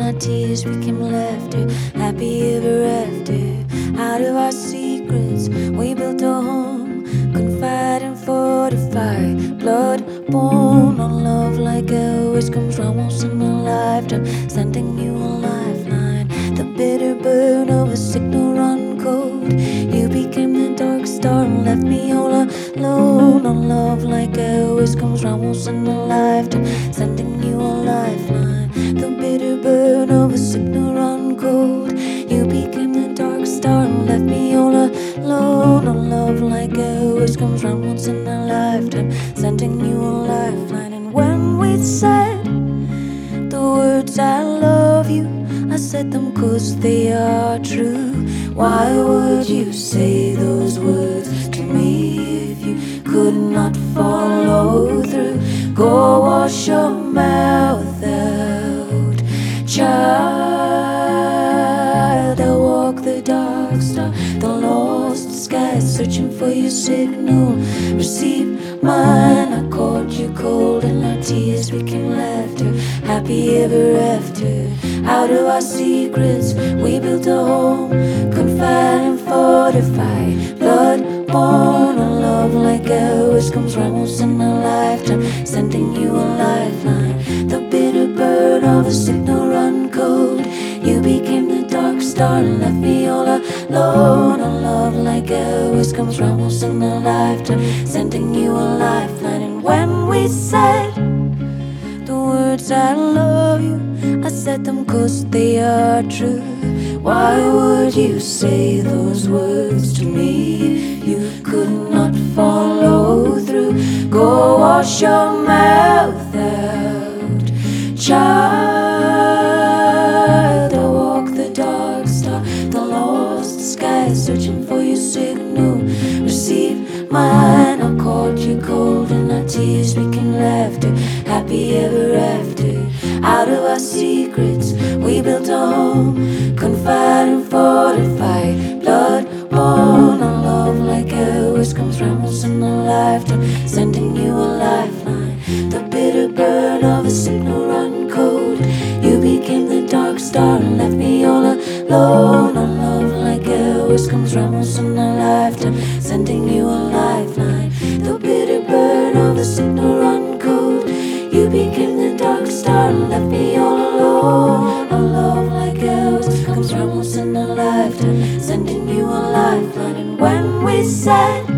our tears became laughter, happy ever after. Out of our secrets we built a home, confide and fortify. Blood, bone, on love like ours comes round once in a lifetime, sending you a lifeline. The bitter burn of a signal run cold. You became the dark star and left me all alone. On love like ours comes round once in a lifetime, sending you a lifeline. The bitter burn of a signal run cold. You became the dark star and left me all alone. On love like ours comes round once in a lifetime, sending you a lifeline. And when we said the words I love you, I said them 'cause they are true. Why would you say those words to me if you could not follow through? Go wash your mouth out, child. I walk the dark star, the lost sky, searching for your signal. Receive mine. I caught you cold and our tears became laughter, happy ever after. Out of our secrets we built a home, confide and fortify. Blood, born on love like ours comes round once in a lifetime, sending you a lifeline. The bitter burn of a signal run cold. You became the dark star and left me all alone. On love like ours comes round once in a lifetime, sending you a lifeline. And when we said the words I love you, I said them 'cause they are true. Why would you say those words to me if you could not follow through? Go wash your mouth out, child. I walk the dark star, the lost sky, searching for your signal. Receive mine. I caught you cold and our tears became laughter, happy ever after. Out of our secrets we built a home, confide and fortify. Blood, born on love like ours comes round once in a lifetime, sending you a lifeline. The bitter burn of a signal run cold. You became the dark star and left me all alone. On love like ours comes round once in a lifetime, sending you a lifeline. The bitter burn of a signal run cold. You became the dark star and left me all alone. On love like ours comes round once in a lifetime, sending you a lifeline. And when we said